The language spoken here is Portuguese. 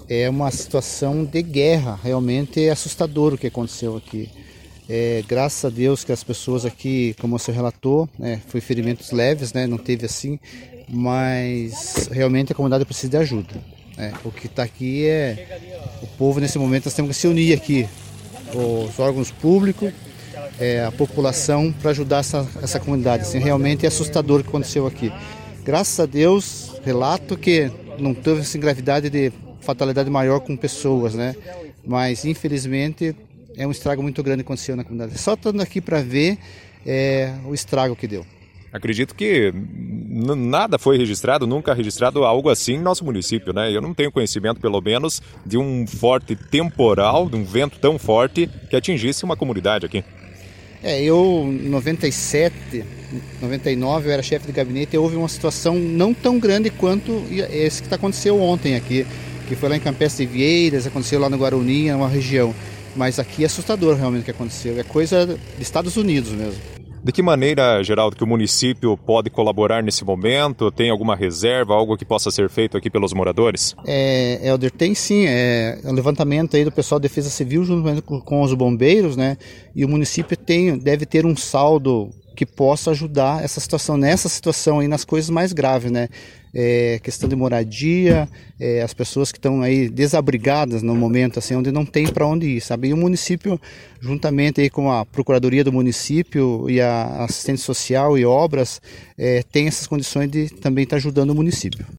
é uma situação de guerra, realmente é assustador o que aconteceu aqui. Graças a Deus que as pessoas aqui, como você relatou, foi ferimentos leves, não teve assim, mas realmente a comunidade precisa de ajuda. O que está aqui o povo nesse momento, nós temos que se unir aqui, os órgãos públicos, a população, para ajudar essa comunidade. Assim, realmente é assustador o que aconteceu aqui. Graças a Deus, relato que não teve assim, gravidade de fatalidade maior com pessoas, mas infelizmente é um estrago muito grande que aconteceu na comunidade. Só estando aqui para ver o estrago que deu. Acredito que nada foi registrado, nunca registrado algo assim em nosso município, Eu não tenho conhecimento, pelo menos, de um forte temporal, de um vento tão forte que atingisse uma comunidade aqui. Eu, em 97, 99, eu era chefe de gabinete e houve uma situação não tão grande quanto esse que aconteceu ontem aqui, que foi lá em Campestre de Vieiras, aconteceu lá no Guaruni, uma região. Mas aqui é assustador realmente o que aconteceu, é coisa dos Estados Unidos mesmo. De que maneira, Geraldo, que o município pode colaborar nesse momento? Tem alguma reserva, algo que possa ser feito aqui pelos moradores? Helder, tem sim, o levantamento aí do pessoal da Defesa Civil junto com os bombeiros, e o município deve ter um saldo que possa ajudar nessa situação aí, nas coisas mais graves, questão de moradia, as pessoas que estão aí desabrigadas no momento, assim, onde não tem para onde ir, sabe? E o município, juntamente aí com a Procuradoria do município e a assistente social e obras, tem essas condições de também estar ajudando o município.